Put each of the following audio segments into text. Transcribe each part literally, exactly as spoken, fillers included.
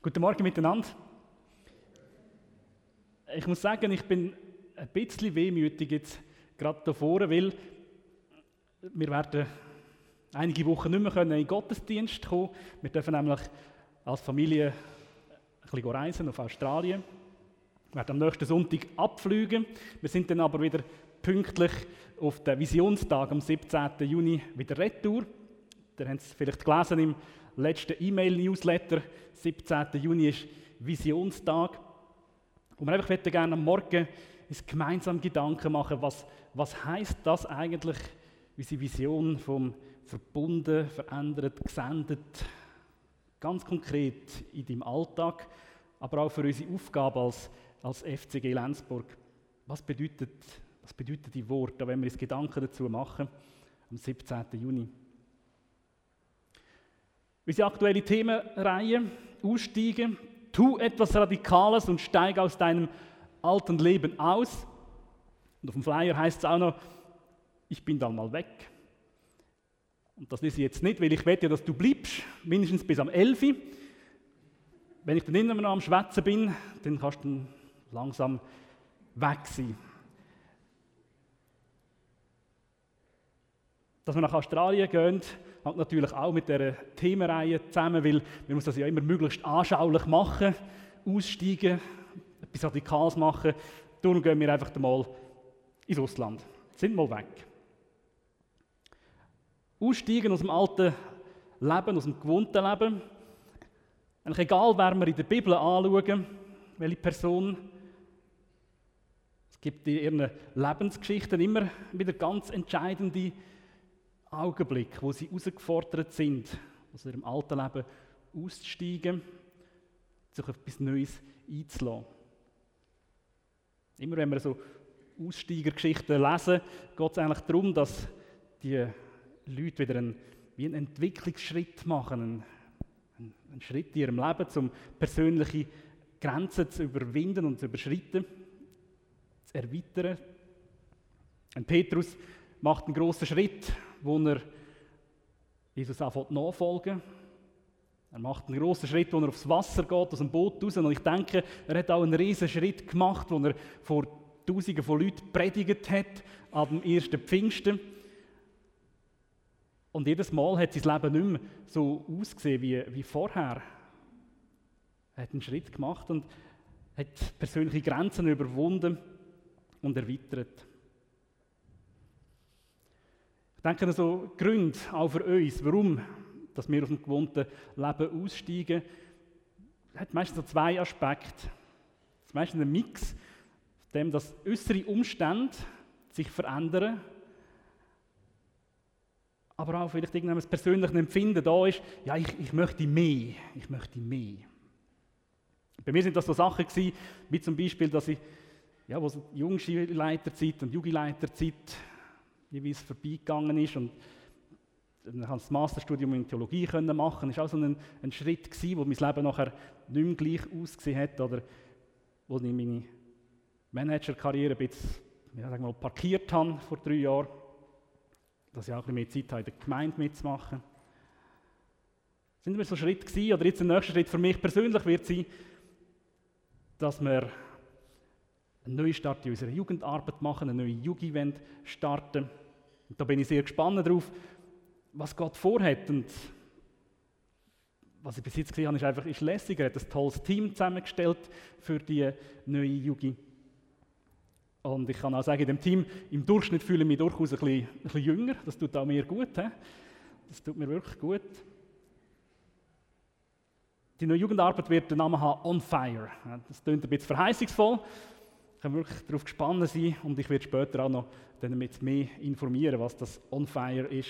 Guten Morgen miteinander. Ich muss sagen, ich bin ein bisschen wehmütig jetzt gerade hier vorne, weil wir werden einige Wochen nicht mehr in den Gottesdienst kommen. Wir dürfen nämlich als Familie ein bisschen reisen auf Australien. Wir werden am nächsten Sonntag abfliegen. Wir sind dann aber wieder pünktlich auf den Visionstag am siebzehnten Juni wieder retour. Ihr habt es vielleicht gelesen im letzten E-Mail-Newsletter. siebzehnten Juni ist Visionstag. Und wir einfach gerne am Morgen uns gemeinsam Gedanken machen, was, was heisst das eigentlich, unsere Vision vom verbunden, verändert, gesendet, ganz konkret in deinem Alltag, aber auch für unsere Aufgabe als, als F C G Lenzburg. Was bedeutet, was bedeutet die Worte, wenn wir uns Gedanken dazu machen, am siebzehnten Juni. Unsere aktuelle Themenreihe, Aussteigen, tu etwas Radikales und steig aus deinem alten Leben aus. Und auf dem Flyer heißt es auch noch, ich bin dann mal weg. Und das lese ich jetzt nicht, weil ich wette, dass du bleibst, mindestens bis am elf. Wenn ich dann immer noch am Schwätzen bin, dann kannst du dann langsam weg sein. Dass wir nach Australien gehen, hängt natürlich auch mit dieser Themenreihe zusammen, weil wir müssen das ja immer möglichst anschaulich machen, aussteigen, etwas Radikales machen. Darum gehen wir einfach mal ins Ausland, sind mal weg. Aussteigen aus dem alten Leben, aus dem gewohnten Leben. Eigentlich egal, wer wir in der Bibel anschauen, welche Person. Es gibt in ihren Lebensgeschichten immer wieder ganz entscheidende Augenblick, wo sie herausgefordert sind, aus ihrem alten Leben auszusteigen, sich auf etwas Neues einzulassen. Immer wenn wir so Aussteigergeschichten lesen, geht es eigentlich darum, dass die Leute wieder einen, wie einen Entwicklungsschritt machen, einen, einen Schritt in ihrem Leben, um persönliche Grenzen zu überwinden und zu überschreiten, zu erweitern. Und Petrus macht einen grossen Schritt, wo er Jesus anfängt nachfolgen. Er macht einen grossen Schritt, wo er aufs Wasser geht, aus dem Boot raus. Und ich denke, er hat auch einen riesen Schritt gemacht, wo er vor Tausenden von Leuten predigt hat, ab dem ersten Pfingsten. Und jedes Mal hat sein Leben nicht mehr so ausgesehen wie, wie vorher. Er hat einen Schritt gemacht und hat persönliche Grenzen überwunden und erweitert. Ich denke, also Gründe auch für uns, warum dass wir aus dem gewohnten Leben aussteigen, hat meistens so zwei Aspekte. Das ist meistens ein Mix, von dem, dass äußere Umstände sich verändern, aber auch vielleicht irgendein persönliches Empfinden da ist, ja, ich, ich möchte mehr, ich möchte mehr. Bei mir sind das so Sachen gewesen, wie zum Beispiel, dass ich, ja, wo so die Jungschulleiterzeit und Jugendleiterzeit jeweils vorbeigegangen ist und dann konnte ich das Masterstudium in Theologie machen. Das war auch so ein, ein Schritt gewesen, wo mein Leben nachher nicht mehr gleich ausgesehen hat oder wo ich meine Managerkarriere ein bisschen, ja, sagen wir mal, parkiert habe vor drei Jahren, dass ich auch ein bisschen mehr Zeit habe, in der Gemeinde mitzumachen. Das sind immer so Schritte gewesen, oder jetzt der nächste Schritt für mich persönlich wird sein, dass wir einen neuen Start in unserer Jugendarbeit machen, eine neue Jugend starten. Und da bin ich sehr gespannt darauf, was Gott vorhat. Und was ich bis jetzt gesehen habe, ist einfach ist lässig. Er hat ein tolles Team zusammengestellt für die neue Jugend. Und ich kann auch sagen, in dem Team, im Durchschnitt fühle ich mich durchaus ein bisschen, ein bisschen jünger. Das tut auch mir gut. He? Das tut mir wirklich gut. Die neue Jugendarbeit wird den Namen haben On Fire. Das klingt ein bisschen verheißungsvoll. Ich kann wirklich darauf gespannt sein und ich werde später auch noch damit mehr informieren, was das On Fire ist.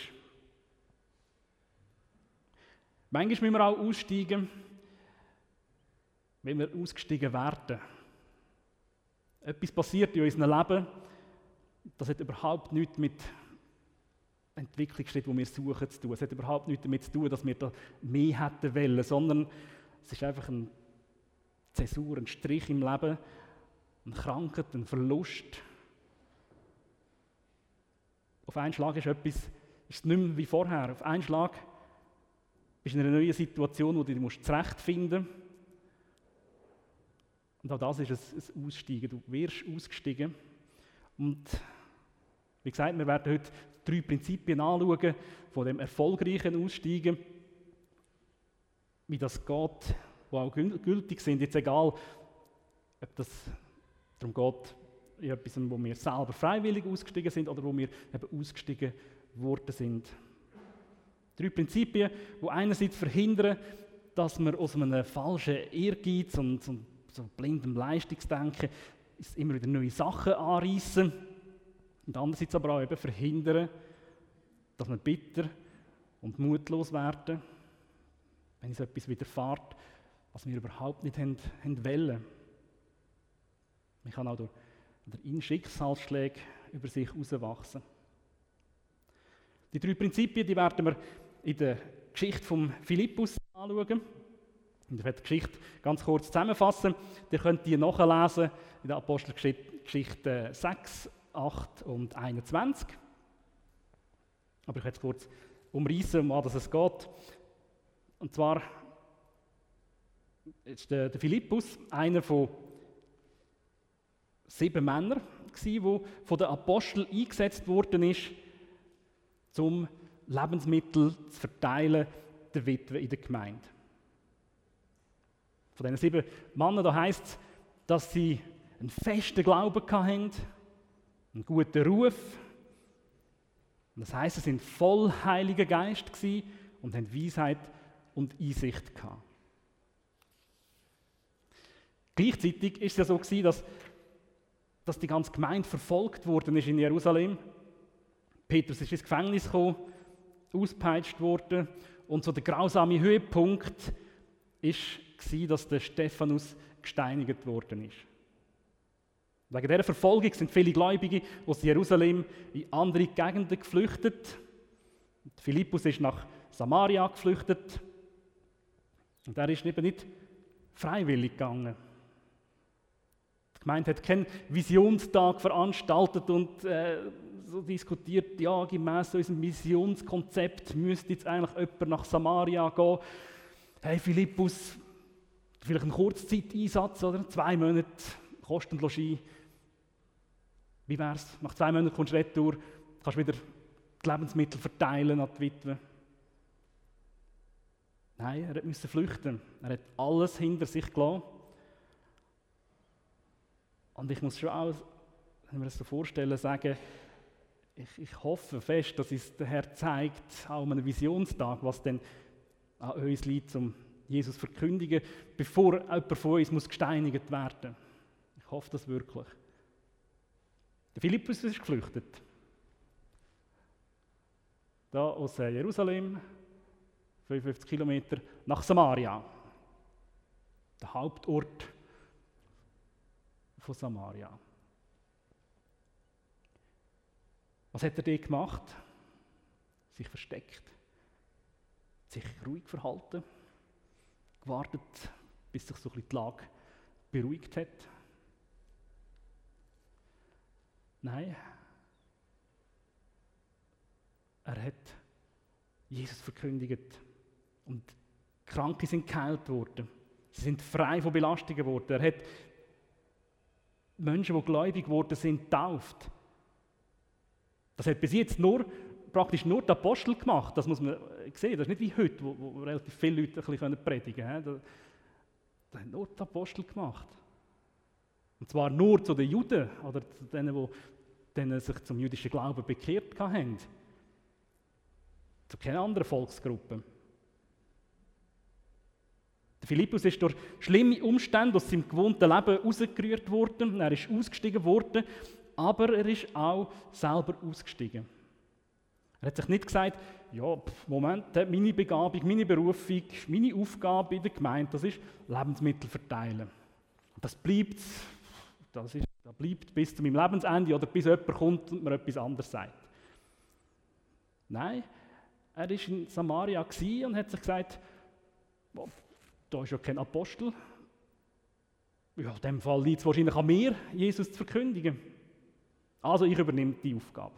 Manchmal müssen wir auch aussteigen, wenn wir ausgestiegen werden. Etwas passiert in unserem Leben, das hat überhaupt nichts mit Entwicklungsschritt, den wir suchen, zu tun. Es hat überhaupt nichts damit zu tun, dass wir da mehr hätten wollen, sondern es ist einfach eine Zäsur, ein Strich im Leben, eine Krankheit, ein Verlust. Auf einen Schlag ist etwas, ist es nicht mehr wie vorher. Auf einen Schlag bist du in einer neuen Situation, wo du dich zurechtfinden musst. Und auch das ist ein, ein Aussteigen. Du wirst ausgestiegen. Und wie gesagt, wir werden heute drei Prinzipien anschauen von dem erfolgreichen Aussteigen, wie das geht, die auch gültig sind. Jetzt egal, ob das darum geht, in etwas, wo wir selber freiwillig ausgestiegen sind oder wo wir eben ausgestiegen worden sind. Drei Prinzipien, die einerseits verhindern, dass wir aus einem falschen Ehrgeiz und so, so blindem Leistungsdenken immer wieder neue Sachen anreissen und andererseits aber auch eben verhindern, dass wir bitter und mutlos werden, wenn uns etwas widerfährt, was wir überhaupt nicht haben, haben wollen. Man kann auch durch, durch Schicksalsschläge über sich herauswachsen. Die drei Prinzipien, die werden wir in der Geschichte von Philippus anschauen. Und ich werde die Geschichte ganz kurz zusammenfassen. Ihr könnt die nachlesen in der Apostelgeschichte sechs, acht und einundzwanzig. Aber ich werde es kurz umreißen, um was es geht. Und zwar ist der, der Philippus einer von sieben Männern, die von den Aposteln eingesetzt worden ist, um Lebensmittel zu verteilen der Witwe in der Gemeinde. Von diesen sieben Männern da heisst es, dass sie einen festen Glauben hatten, einen guten Ruf. Und das heisst, sie sind voll Heiliger Geist gewesen und haben Weisheit und Einsicht gehabt. Gleichzeitig ist es ja so gewesen, dass, dass die ganze Gemeinde verfolgt worden ist in Jerusalem. Petrus ist ins Gefängnis gekommen, ausgepeitscht worden und so der grausame Höhepunkt war, dass der Stephanus gesteinigt worden ist. Wegen dieser Verfolgung sind viele Gläubige aus Jerusalem in andere Gegenden geflüchtet. Philippus ist nach Samaria geflüchtet und er ist eben nicht freiwillig gegangen. Die Gemeinde hat keinen Visionstag veranstaltet und äh, so diskutiert, ja, gemäss unserem Missionskonzept müsste jetzt eigentlich jemand nach Samaria gehen. Hey Philippus, vielleicht ein Kurzzeiteinsatz, oder? Zwei Monate Kost und Logis. Wie wär's? Nach zwei Monaten kommst du retour, kannst wieder die Lebensmittel verteilen an die Witwe. Nein, er musste flüchten. Er hat alles hinter sich gelassen. Und ich muss schon auch, wenn wir das so vorstellen, sagen, ich, ich hoffe fest, dass uns der Herr zeigt, auch an einem Visionstag, was denn an uns liegt, um Jesus zu verkündigen, bevor jemand von uns muss gesteinigt werden muss. Ich hoffe das wirklich. Der Philippus ist geflüchtet. Da aus Jerusalem, fünfundfünfzig Kilometer, nach Samaria. Der Hauptort von Samaria. Was hat er dort gemacht? Sich versteckt, sich ruhig verhalten, gewartet, bis sich so ein bisschen die Lage beruhigt hat. Nein, er hat Jesus verkündigt und Kranke sind geheilt worden. Sie sind frei von Belastungen geworden. Er hat Menschen, die gläubig geworden sind, getauft. Das hat bis jetzt nur, praktisch nur die Apostel gemacht. Das muss man sehen. Das ist nicht wie heute, wo, wo relativ viele Leute ein bisschen predigen können. Das, das haben nur die Apostel gemacht. Und zwar nur zu den Juden oder zu denen, die denen sich zum jüdischen Glauben bekehrt haben. Zu keiner anderen Volksgruppe. Der Philippus ist durch schlimme Umstände aus seinem gewohnten Leben rausgerührt worden. Er ist ausgestiegen worden, aber er ist auch selber ausgestiegen. Er hat sich nicht gesagt, ja, Moment, meine Begabung, meine Berufung, meine Aufgabe in der Gemeinde, das ist Lebensmittel verteilen. Das bleibt, das ist, das bleibt bis zu meinem Lebensende oder bis jemand kommt und mir etwas anderes sagt. Nein, er war in Samaria und hat sich gesagt, oh, da ist ja kein Apostel. Ja, in dem Fall liegt es wahrscheinlich an mir, Jesus zu verkündigen. Also ich übernehme die Aufgabe.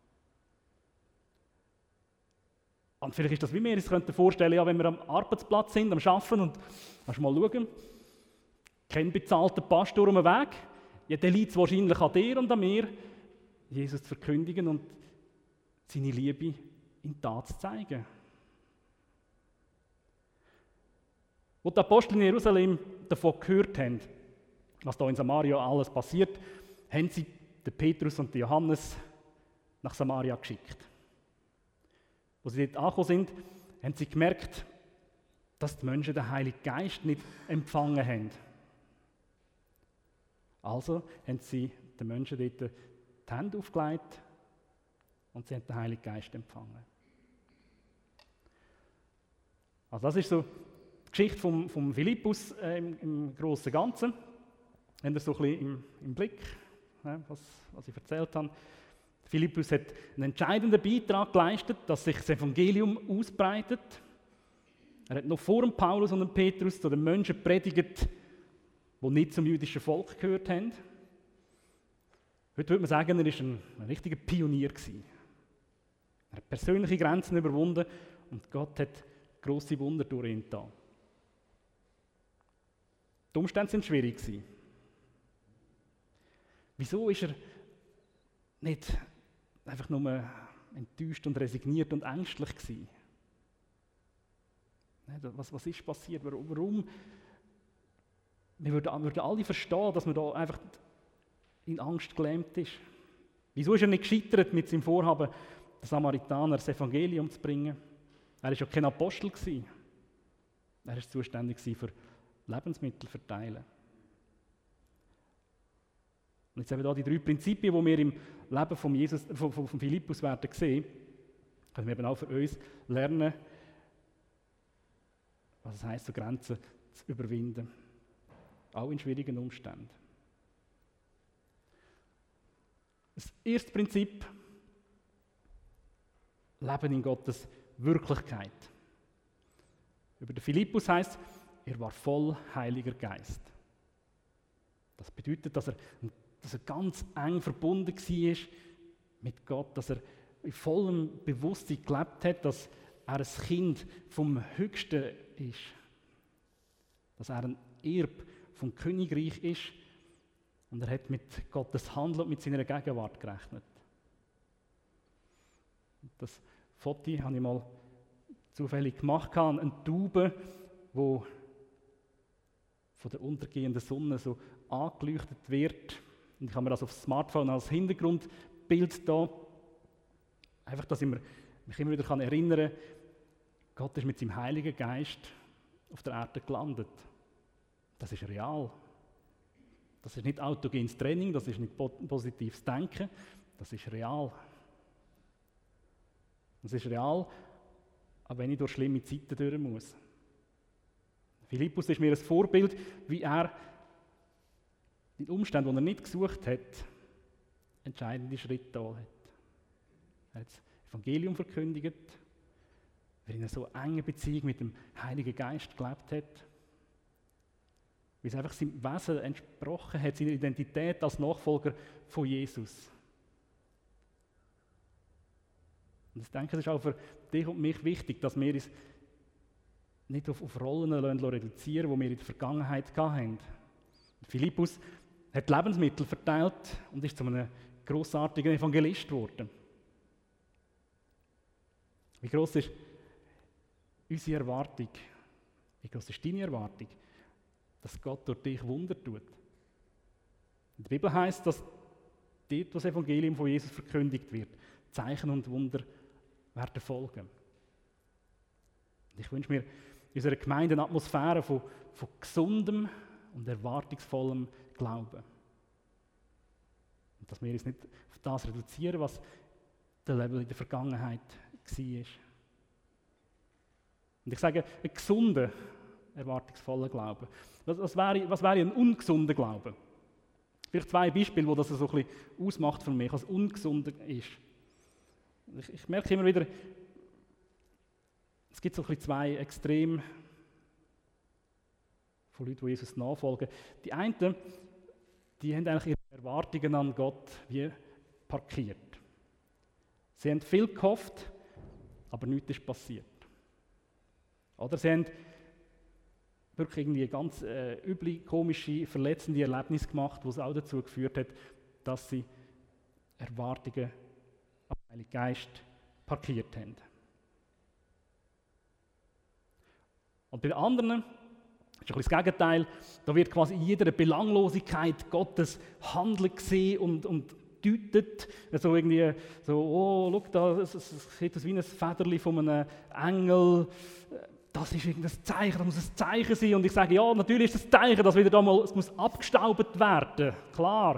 Und vielleicht ist das, wie wir uns vorstellen könnten, ja, wenn wir am Arbeitsplatz sind, am Arbeiten und kannst mal schauen, kein bezahlter Pastor um den Weg. Ja, dann liegt es wahrscheinlich an dir und an mir, Jesus zu verkündigen und seine Liebe in Tat zu zeigen. Als die Apostel in Jerusalem davon gehört haben, was da in Samaria alles passiert, haben sie den Petrus und den Johannes nach Samaria geschickt. Als sie dort angekommen sind, haben sie gemerkt, dass die Menschen den Heiligen Geist nicht empfangen haben. Also haben sie den Menschen dort die Hände aufgelegt und sie haben den Heiligen Geist empfangen. Also das ist so die Geschichte von, von Philippus äh, im, im Großen und Ganzen. Habt ihr so ein bisschen im, im Blick, äh, was, was ich erzählt habe. Philippus hat einen entscheidenden Beitrag geleistet, dass sich das Evangelium ausbreitet. Er hat noch vor dem Paulus und dem Petrus zu den Menschen predigt, die nicht zum jüdischen Volk gehört haben. Heute würde man sagen, er war ein, ein richtiger Pionier gewesen. Er hat persönliche Grenzen überwunden und Gott hat grosse Wunder durch ihn getan. Die Umstände waren schwierig. Wieso ist er nicht einfach nur enttäuscht und resigniert und ängstlich gewesen? Was, was ist passiert? Warum? Wir würden, würden alle verstehen, dass man da einfach in Angst gelähmt ist. Wieso ist er nicht gescheitert mit seinem Vorhaben, den Samaritaner das Evangelium zu bringen? Er war ja kein Apostel gewesen. Er war zuständig für Lebensmittel verteilen. Und jetzt haben wir hier die drei Prinzipien, die wir im Leben von, Jesus, von, von, von Philippus werden sehen, können wir eben auch für uns lernen, was es heisst, so Grenzen zu überwinden. Auch in schwierigen Umständen. Das erste Prinzip: Leben in Gottes Wirklichkeit. Über den Philippus heisst, er war voll Heiliger Geist. Das bedeutet, dass er, dass er ganz eng verbunden war mit Gott, dass er in vollem Bewusstsein gelebt hat, dass er ein Kind vom Höchsten ist. Dass er ein Erb vom Königreich ist und er hat mit Gottes Handeln und mit seiner Gegenwart gerechnet. Das Foto habe ich mal zufällig gemacht, eine Taube, die von der untergehenden Sonne so angeleuchtet wird. Und ich habe mir das aufs Smartphone als Hintergrundbild da. Einfach, dass ich mich immer wieder erinnern kann, Gott ist mit seinem Heiligen Geist auf der Erde gelandet. Das ist real. Das ist nicht autogenes Training, das ist nicht positives Denken, das ist real. Das ist real, auch wenn ich durch schlimme Zeiten durch muss. Philippus ist mir ein Vorbild, wie er in Umständen, die er nicht gesucht hat, entscheidende Schritte getan hat. Er hat das Evangelium verkündigt, weil er in einer so engen Beziehung mit dem Heiligen Geist gelebt hat, weil es einfach seinem Wesen entsprochen hat, seiner Identität als Nachfolger von Jesus. Und ich denke, es ist auch für dich und mich wichtig, dass wir uns nicht auf, auf Rollen reduzieren lassen, die wir in der Vergangenheit hatten. Philippus hat Lebensmittel verteilt und ist zu einem grossartigen Evangelist geworden. Wie gross ist unsere Erwartung? Wie gross ist deine Erwartung, dass Gott durch dich Wunder tut? In der Bibel heisst, dass dort das Evangelium von Jesus verkündigt wird, Zeichen und Wunder werden folgen. Ich wünsche mir in unserer Gemeinde eine Atmosphäre von, von gesundem und erwartungsvollem Glauben. Und dass wir uns nicht auf das reduzieren, was der Level in der Vergangenheit war. Und ich sage, ein gesunder, erwartungsvoller Glaube. Was, was, wäre, was wäre ein ungesunder Glaube? Vielleicht zwei Beispiele, wo das so ein bisschen ausmacht für mich, was ungesunder ist. Ich, ich merke immer wieder, es gibt so ein bisschen zwei Extreme von Leuten, die Jesus nachfolgen. Die einen, die haben eigentlich ihre Erwartungen an Gott wie parkiert. Sie haben viel gehofft, aber nichts ist passiert. Oder sie haben wirklich irgendwie ganz äh, üble, komische, verletzende Erlebnisse gemacht, was auch dazu geführt hat, dass sie Erwartungen am Heiligen Geist parkiert haben. Und bei den anderen ist ein bisschen das Gegenteil. Da wird quasi in jeder Belanglosigkeit Gottes Handeln gesehen und, und deutet. Also irgendwie so, oh, schau da, es, es sieht aus wie ein Federli von einem Engel. Das ist irgendein Zeichen, das muss ein Zeichen sein. Und ich sage, ja, natürlich ist das ein Zeichen, dass wieder da mal, es muss abgestaubt werden. Klar.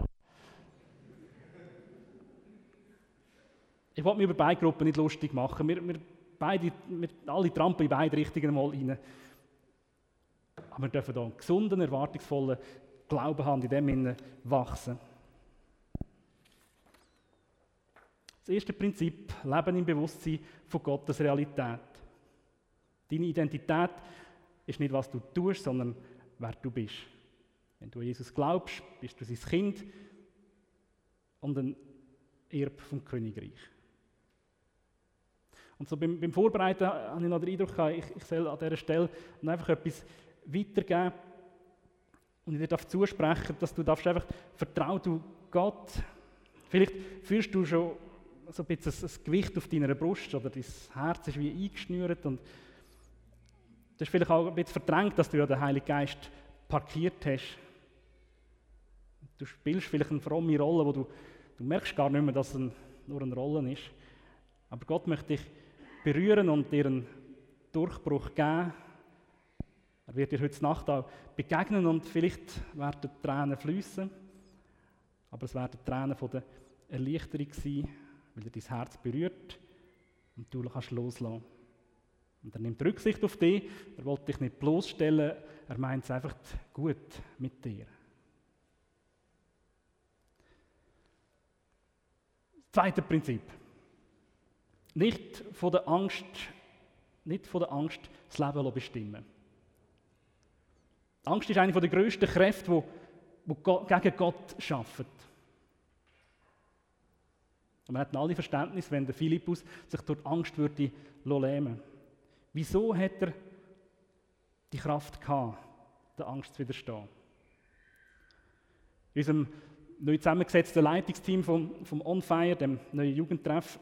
Ich wollte mich über beide Gruppen nicht lustig machen. Wir, wir, beide, wir alle trampeln in beide Richtungen mal rein. Aber wir dürfen hier einen gesunden, erwartungsvollen Glauben haben, in dem Sinne wachsen. Das erste Prinzip, Leben im Bewusstsein von Gottes Realität. Deine Identität ist nicht, was du tust, sondern wer du bist. Wenn du an Jesus glaubst, bist du sein Kind und ein Erbe vom Königreich. Und so beim, beim Vorbereiten habe ich noch den Eindruck gehabt, ich, ich soll an dieser Stelle noch einfach etwas weitergeben und ich dir darf zusprechen, dass du darfst einfach vertrauen du Gott. Vielleicht fühlst du schon so ein bisschen ein Gewicht auf deiner Brust oder dein Herz ist wie eingeschnürt und du hast vielleicht auch ein bisschen verdrängt, dass du ja den Heiligen Geist parkiert hast. Du spielst vielleicht eine fromme Rolle, wo du, du merkst gar nicht mehr, dass es ein, nur eine Rolle ist. Aber Gott möchte dich berühren und dir einen Durchbruch geben. Er wird dir heute Nacht auch begegnen und vielleicht werden Tränen fließen, aber es werden Tränen von der Erleichterung sein, weil er dein Herz berührt und du kannst loslassen. Und er nimmt Rücksicht auf dich, er will dich nicht bloßstellen, er meint es einfach gut mit dir. Zweites Prinzip. Nicht von der Angst, nicht von der Angst das Leben bestimmen. Angst ist eine der grössten Kräfte, die, die gegen Gott arbeiten. Und wir hatten alle Verständnis, wenn der Philippus sich durch Angst würde lähmen. Wieso hat er die Kraft gehabt, der Angst zu widerstehen? In unserem neu zusammengesetzten Leitungsteam vom, vom On Fire, dem neuen Jugendtreff,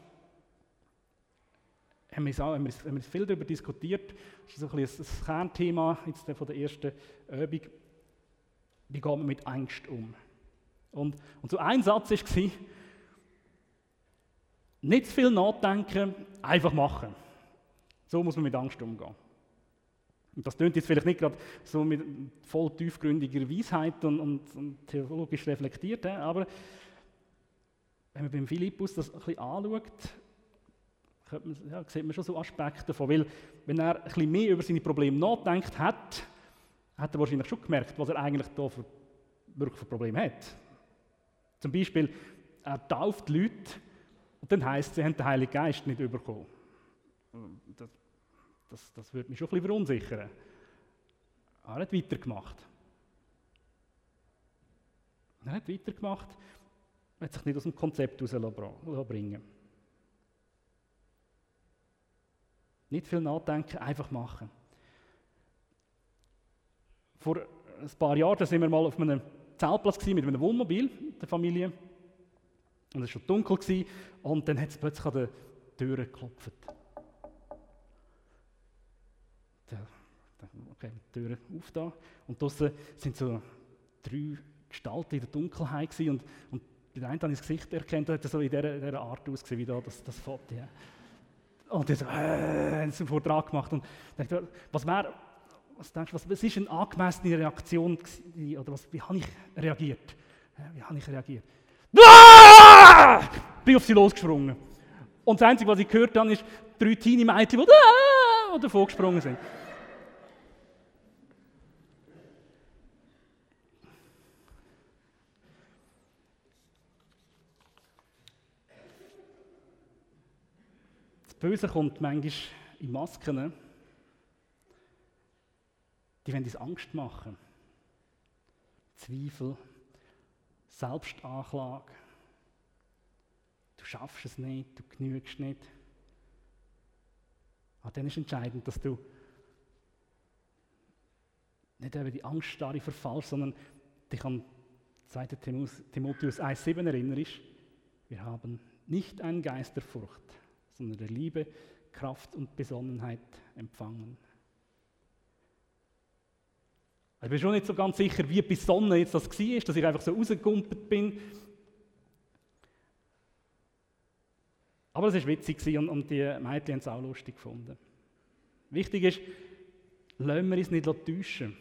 haben wir, auch, haben, wir, haben wir viel darüber diskutiert. Das ist so ein, bisschen ein Kernthema jetzt von der ersten Übung. Wie geht man mit Angst um? Und, und so ein Satz war, nicht zu viel nachdenken, einfach machen. So muss man mit Angst umgehen. Und das klingt jetzt vielleicht nicht gerade so mit voll tiefgründiger Weisheit und, und, und theologisch reflektiert, aber wenn man beim Philippus das ein bisschen anschaut, man, ja, sieht man schon so Aspekte davon. Weil, wenn er ein bisschen mehr über seine Probleme nachgedacht hat, hat er wahrscheinlich schon gemerkt, was er eigentlich da für, wirklich für Probleme hat. Zum Beispiel, er tauft Leute und dann heisst es, sie haben den Heiligen Geist nicht bekommen. Das, das, das würde mich schon ein bisschen verunsichern. Er hat weitergemacht. Er hat weitergemacht, hat sich nicht aus dem Konzept herausbringen. Nicht viel nachdenken, einfach machen. Vor ein paar Jahren waren wir mal auf einem Zeltplatz mit einem Wohnmobil der Familie. Und es war schon dunkel und dann hat es plötzlich an der Tür geklopft. Okay, die Tür auf da. Und draussen sind so drei Gestalten in der Dunkelheit und, und bei der einen habe ich das Gesicht erkannt, hat er so in dieser, dieser Art ausgesehen, wie da das, das Foto. Ja. Und dann so, äh, haben sie einen Vortrag gemacht und dachte, was wäre, was denkst du, was, was ist eine angemessene Reaktion gewesen, oder was, wie habe ich reagiert? Ja, wie habe ich reagiert? Ah! Ich bin auf sie losgesprungen. Und das Einzige, was ich gehört habe, ist drei Teenie-Mädchen, die ah! davon gesprungen sind. Das Böse kommt manchmal in Masken, die wollen uns Angst machen. Zweifel, Selbstanklage. Du schaffst es nicht, du genügst nicht. Aber dann ist entscheidend, dass du nicht eben die Angststarre verfallst, sondern dich an zweiter Timotheus eins sieben erinnerst. Wir haben nicht einen Geist der Furcht, sondern der Liebe, Kraft und Besonnenheit empfangen. Ich bin schon nicht so ganz sicher, wie besonnen jetzt das war, dass ich einfach so rausgegumpelt bin. Aber es war witzig und, und die Mädchen haben es auch lustig gefunden. Wichtig ist, lassen wir uns nicht täuschen.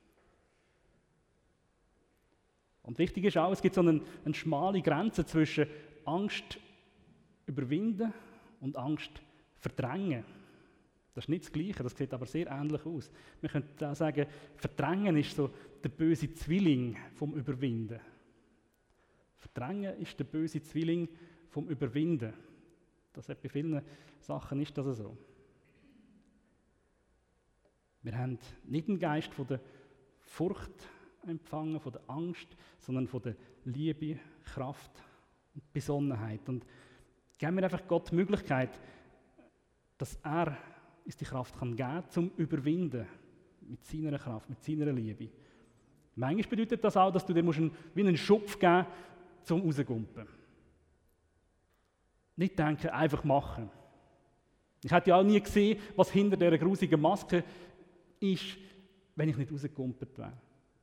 Und wichtig ist auch, es gibt so eine, eine schmale Grenze zwischen Angst überwinden und Angst verdrängen. Das ist nicht das Gleiche, das sieht aber sehr ähnlich aus. Wir können auch sagen, Verdrängen ist so der böse Zwilling vom Überwinden. Verdrängen ist der böse Zwilling vom Überwinden. Das hat bei vielen Sachen ist das so. Wir haben nicht den Geist von der Furcht empfangen, von der Angst, sondern von der Liebe, Kraft und Besonnenheit. Und geben wir einfach Gott die Möglichkeit, dass er uns die Kraft kann geben kann, zum Überwinden. Mit seiner Kraft, mit seiner Liebe. Manchmal bedeutet das auch, dass du dir musst einen, wie einen Schupf geben musst, zum rausgumpen. Nicht denken, einfach machen. Ich hätte ja auch nie gesehen, was hinter dieser grusigen Maske ist, wenn ich nicht rausgegumpelt wäre.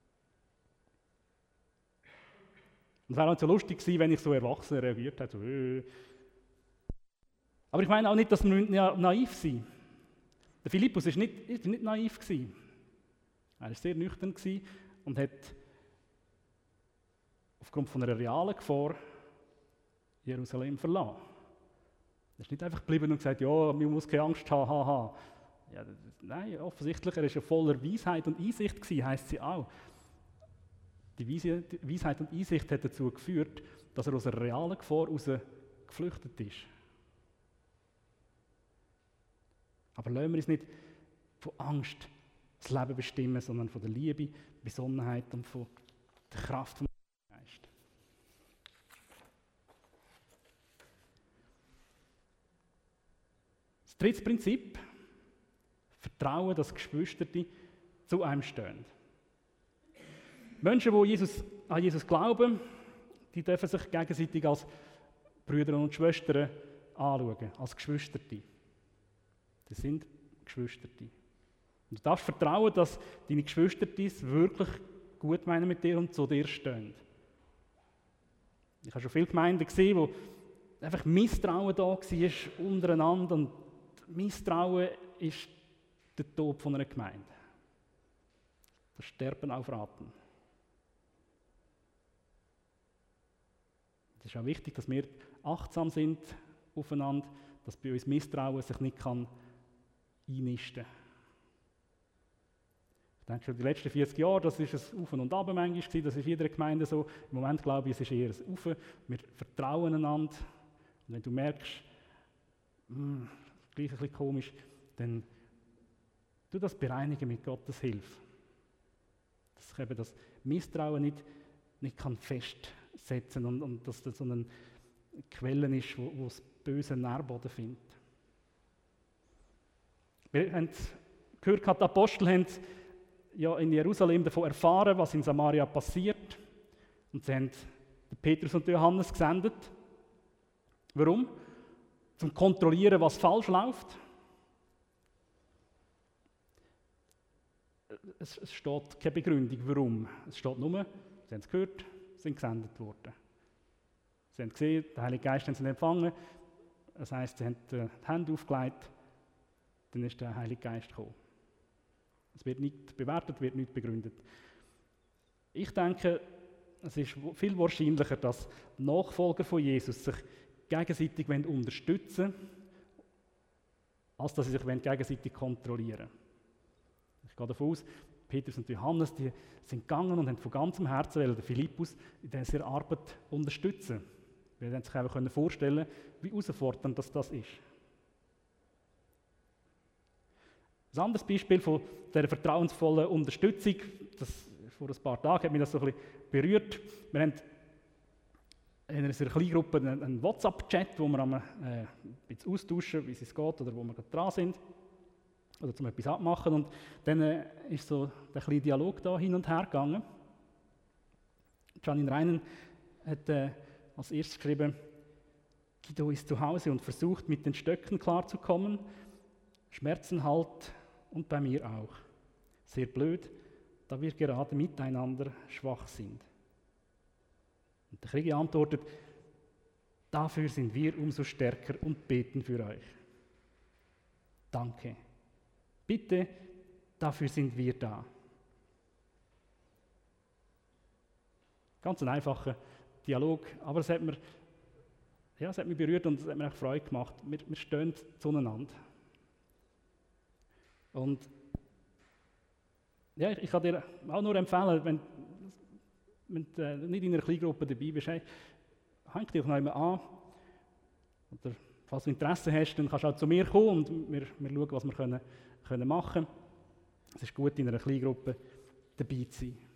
Und es wäre auch so lustig gewesen, wenn ich so erwachsen reagiert hätte. So, äh. Aber ich meine auch nicht, dass wir naiv sind. Der Philippus war nicht, ist nicht naiv gewesen. Er war sehr nüchtern gewesen und hat aufgrund von einer realen Gefahr Jerusalem verlassen. Er ist nicht einfach geblieben und gesagt, ja, man muss keine Angst haben, haha. Ja, nein, offensichtlich, er war ja voller Weisheit und Einsicht gewesen, heisst sie auch. Die Weisheit und Einsicht hat dazu geführt, dass er aus einer realen Gefahr heraus geflüchtet ist. Aber lassen wir uns nicht von Angst das Leben bestimmen, sondern von der Liebe, Besonnenheit und von der Kraft vom Geist. Das dritte Prinzip: Vertrauen, dass Geschwister zu einem stehen. Menschen, die Jesus, an Jesus glauben, die dürfen sich gegenseitig als Brüder und Schwestern anschauen, als Geschwister. Das sind Geschwister. Und du darfst vertrauen, dass deine Geschwister es wirklich gut meinen mit dir und zu dir stehen. Ich habe schon viele Gemeinden gesehen, wo einfach Misstrauen da war untereinander. Und Misstrauen ist der Tod von einer Gemeinde. Das Sterben auf Raten. Es ist auch wichtig, dass wir achtsam sind aufeinander, dass bei uns Misstrauen sich nicht kann einnisten kann. Ich denke, schon die letzten vierzig Jahre, das war ein Auf und Ab manchmal, das ist in jeder Gemeinde so. Im Moment glaube ich, es ist eher ein Auf. Wir vertrauen einander. Und wenn du merkst, hm, gleich ein bisschen komisch, dann tu das bereinigen mit Gottes Hilfe. Dass sich eben das Misstrauen nicht, nicht kann festsetzen und, und dass das so eine Quelle ist, wo, wo das böse Nährboden findet. Wir haben gehört, die Apostel haben ja in Jerusalem davon erfahren, was in Samaria passiert. Und sie haben Petrus und Johannes gesendet. Warum? Zum Kontrollieren, was falsch läuft. Es, es steht keine Begründung, warum. Es steht nur, sie haben es gehört, sind gesendet worden. Sie haben gesehen, der Heilige Geist haben sie empfangen. Das heisst, sie haben die Hände aufgelegt, dann ist der Heilige Geist gekommen. Es wird nicht bewertet, wird nicht begründet. Ich denke, es ist viel wahrscheinlicher, dass Nachfolger von Jesus sich gegenseitig unterstützen wollen, als dass sie sich gegenseitig kontrollieren wollen. Ich gehe davon aus, Petrus und Johannes die sind gegangen und haben von ganzem Herzen den Philippus in dieser Arbeit unterstützen. Wir können sich einfach vorstellen, wie herausfordernd das, das ist. Ein anderes Beispiel von dieser vertrauensvollen Unterstützung, das vor ein paar Tagen hat mich das so ein bisschen berührt. Wir haben in unserer Kleingruppe einen WhatsApp-Chat, wo wir äh, ein bisschen austauschen, wie es geht oder wo wir gerade dran sind. oder zum etwas abmachen. Und dann äh, ist so der kleine Dialog da hin und her gegangen. Janine Reinen hat äh, als erstes geschrieben, Guido ist zu Hause und versucht mit den Stöcken klarzukommen, Schmerzen halt und bei mir auch. Sehr blöd, da wir gerade miteinander schwach sind. Und der Kriege antwortet, dafür sind wir umso stärker und beten für euch. Danke. Bitte, dafür sind wir da. Ganz ein einfacher Dialog, aber es hat mir, ja, es hat mich berührt und es hat mir auch Freude gemacht. Wir, wir stehen zueinander. Und ja, ich, ich kann dir auch nur empfehlen, wenn, wenn du äh, nicht in einer Kleingruppe dabei bist, hey, häng dich noch einmal an. Oder falls du Interesse hast, dann kannst du auch zu mir kommen und wir, wir schauen, was wir können, können machen können. Es ist gut, in einer Kleingruppe dabei zu sein.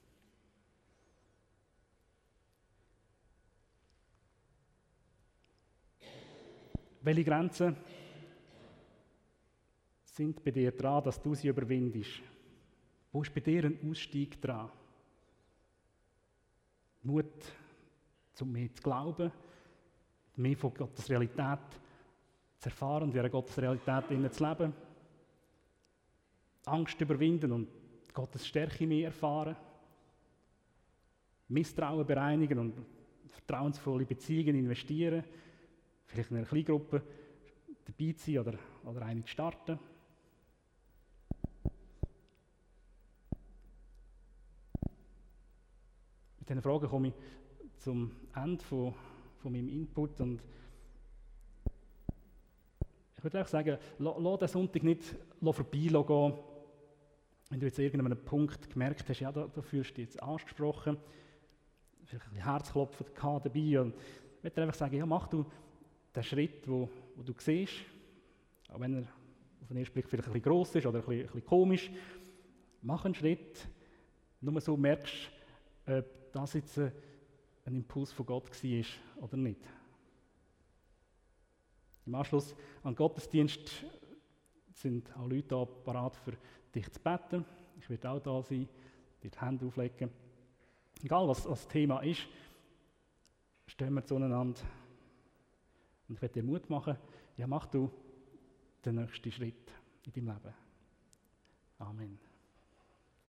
Welche Grenzen sind bei dir dran, dass du sie überwindest? Wo ist bei dir ein Ausstieg dran? Mut, um mehr zu glauben, mehr von Gottes Realität zu erfahren und in Gottes Realität innen zu leben. Angst überwinden und Gottes Stärke mehr erfahren. Misstrauen bereinigen und vertrauensvolle Beziehungen investieren. Vielleicht in einer Kleingruppe dabei sein oder, oder eine starten. Mit diesen Fragen komme ich zum Ende von, von meinem Input und ich würde auch sagen, lass den Sonntag nicht vorbeigehen, wenn du jetzt irgendeinen Punkt gemerkt hast, ja, da, da fühlst du dich jetzt angesprochen, vielleicht ein Herzklopfen dabei und ich würde einfach sagen, ja, mach du den Schritt, wo, wo du siehst, auch wenn er auf den ersten Blick vielleicht ein bisschen gross ist oder ein bisschen, ein bisschen komisch, mach einen Schritt, nur so merkst du, ob das jetzt ein Impuls von Gott war oder nicht. Im Anschluss an den Gottesdienst sind auch Leute da parat für dich zu beten. Ich werde auch da sein, dir die Hände auflegen. Egal was, was das Thema ist, stehen wir zueinander. Und ich werde dir Mut machen, ja, mach du den nächsten Schritt in deinem Leben. Amen.